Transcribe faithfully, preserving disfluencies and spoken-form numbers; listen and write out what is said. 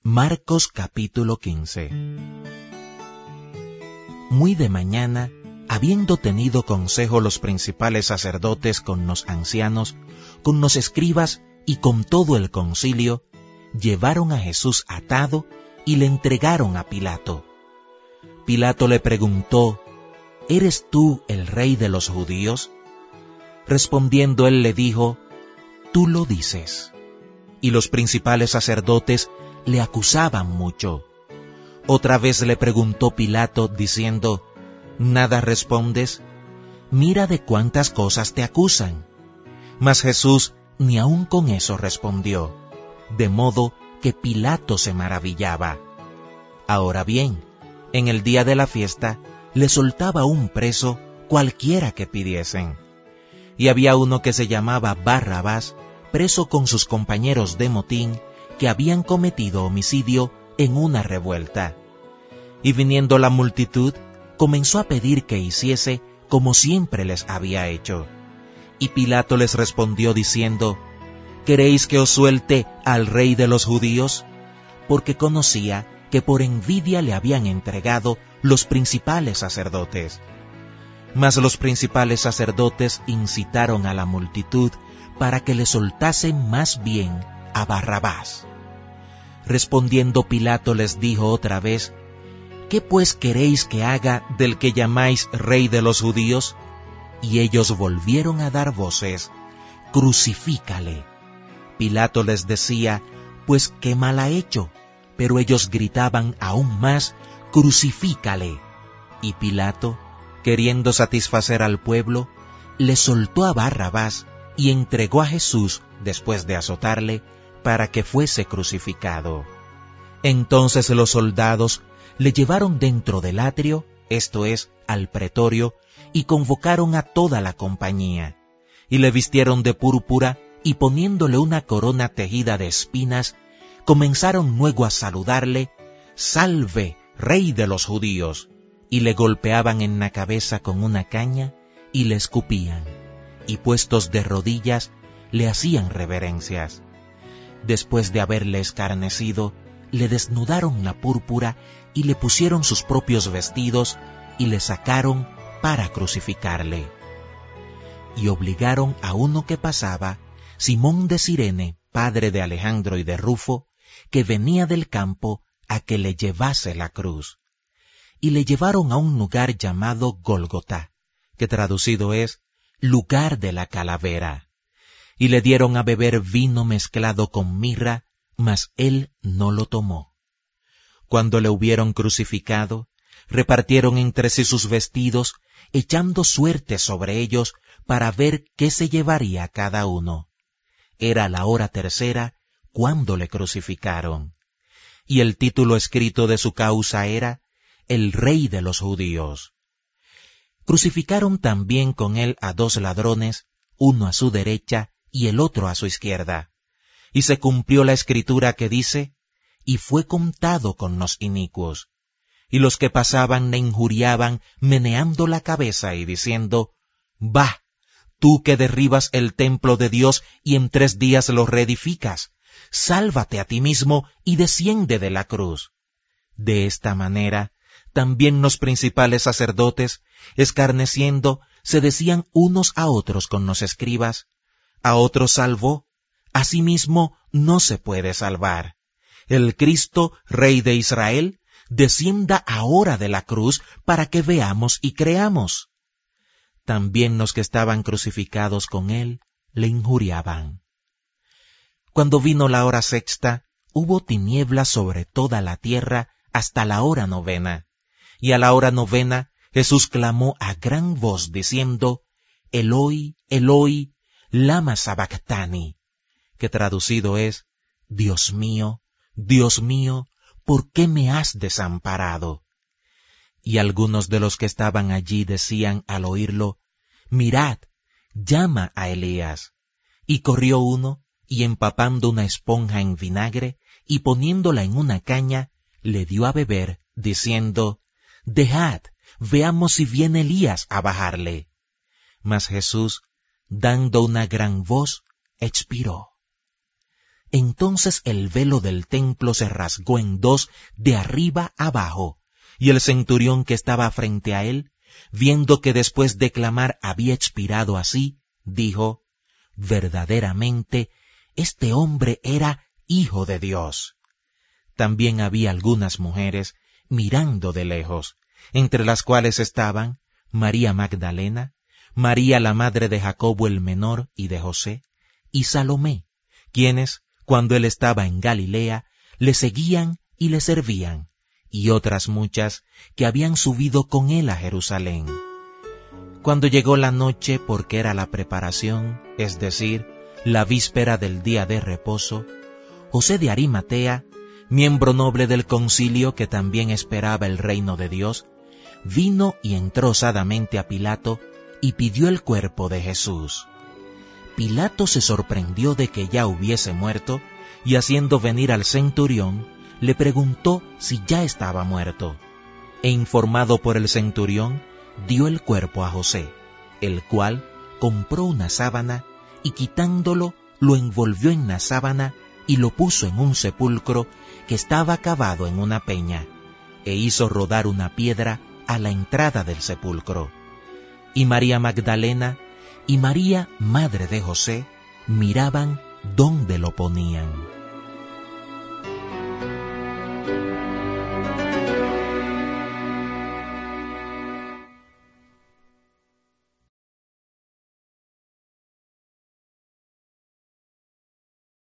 Marcos capítulo quince. Muy de mañana, habiendo tenido consejo los principales sacerdotes con los ancianos, con los escribas y con todo el concilio, llevaron a Jesús atado y le entregaron a Pilato. Pilato le preguntó: ¿Eres tú el rey de los judíos? Respondiendo él le dijo: Tú lo dices. Y los principales sacerdotes le acusaban mucho. Otra vez le preguntó Pilato, diciendo: ¿Nada respondes? Mira de cuántas cosas te acusan. Mas Jesús ni aun con eso respondió, de modo que Pilato se maravillaba. Ahora bien, en el día de la fiesta le soltaba un preso cualquiera que pidiesen. Y había uno que se llamaba Barrabás, preso con sus compañeros de motín, que habían cometido homicidio en una revuelta. Y viniendo la multitud, comenzó a pedir que hiciese como siempre les había hecho. Y Pilato les respondió diciendo: ¿Queréis que os suelte al rey de los judíos? Porque conocía que por envidia le habían entregado los principales sacerdotes. Mas los principales sacerdotes incitaron a la multitud para que le soltasen más bien a Barrabás. Respondiendo Pilato les dijo otra vez: ¿Qué pues queréis que haga del que llamáis rey de los judíos? Y ellos volvieron a dar voces: Crucifícale. Pilato les decía: Pues qué mal ha hecho. Pero ellos gritaban aún más: Crucifícale. Y Pilato, queriendo satisfacer al pueblo, le soltó a Barrabás y entregó a Jesús, después de azotarle, para que fuese crucificado. Entonces los soldados le llevaron dentro del atrio, esto es, al pretorio, y convocaron a toda la compañía, y le vistieron de púrpura, y poniéndole una corona tejida de espinas, comenzaron luego a saludarle: «Salve, Rey de los judíos», y le golpeaban en la cabeza con una caña, y le escupían, y puestos de rodillas, le hacían reverencias. Después de haberle escarnecido, le desnudaron la púrpura, y le pusieron sus propios vestidos, y le sacaron para crucificarle. Y obligaron a uno que pasaba, Simón de Cirene, padre de Alejandro y de Rufo, que venía del campo, a que le llevase la cruz. Y le llevaron a un lugar llamado Gólgota, que traducido es lugar de la calavera. Y le dieron a beber vino mezclado con mirra, mas él no lo tomó. Cuando le hubieron crucificado, repartieron entre sí sus vestidos, echando suertes sobre ellos para ver qué se llevaría cada uno. Era la hora tercera cuando le crucificaron. Y el título escrito de su causa era: El Rey de los Judíos. Crucificaron también con él a dos ladrones, uno a su derecha y el otro a su izquierda. Y se cumplió la escritura que dice: Y fue contado con los inicuos. Y los que pasaban le injuriaban, meneando la cabeza y diciendo: «Bah, tú que derribas el templo de Dios y en tres días lo reedificas, sálvate a ti mismo y desciende de la cruz». De esta manera, también los principales sacerdotes, escarneciendo, se decían unos a otros con los escribas: «A otros salvó, a sí mismo no se puede salvar. El Cristo, Rey de Israel, descienda ahora de la cruz para que veamos y creamos». También los que estaban crucificados con él le injuriaban. Cuando vino la hora sexta, hubo tinieblas sobre toda la tierra hasta la hora novena. Y a la hora novena Jesús clamó a gran voz diciendo: «Eloi, Eloi, lama sabactani», que traducido es: «Dios mío, Dios mío, ¿por qué me has desamparado?». Y algunos de los que estaban allí decían al oírlo: «Mirad, llama a Elías». Y corrió uno, y empapando una esponja en vinagre, y poniéndola en una caña, le dio a beber, diciendo: «Dejad, veamos si viene Elías a bajarle». Mas Jesús, dando una gran voz, expiró. Entonces el velo del templo se rasgó en dos de arriba abajo, y el centurión que estaba frente a él, viendo que después de clamar había expirado así, dijo: verdaderamente, este hombre era Hijo de Dios. También había algunas mujeres mirando de lejos, entre las cuales estaban María Magdalena, María la madre de Jacobo el menor y de José, y Salomé, quienes, cuando él estaba en Galilea, le seguían y le servían, y otras muchas que habían subido con él a Jerusalén. Cuando llegó la noche, porque era la preparación, es decir, la víspera del día de reposo, José de Arimatea, miembro noble del concilio que también esperaba el reino de Dios, vino y entró osadamente a Pilato y pidió el cuerpo de Jesús. Pilato se sorprendió de que ya hubiese muerto, y haciendo venir al centurión, le preguntó si ya estaba muerto. E informado por el centurión, dio el cuerpo a José, el cual compró una sábana, y quitándolo, lo envolvió en la sábana y lo puso en un sepulcro que estaba cavado en una peña, e hizo rodar una piedra a la entrada del sepulcro. Y María Magdalena y María, madre de José, miraban dónde lo ponían.